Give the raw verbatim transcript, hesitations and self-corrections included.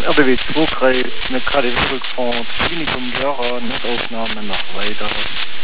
R B W zwei Kreis, eine Karte zurückfahren, Klinikum Gera, Notaufnahme nach weiter.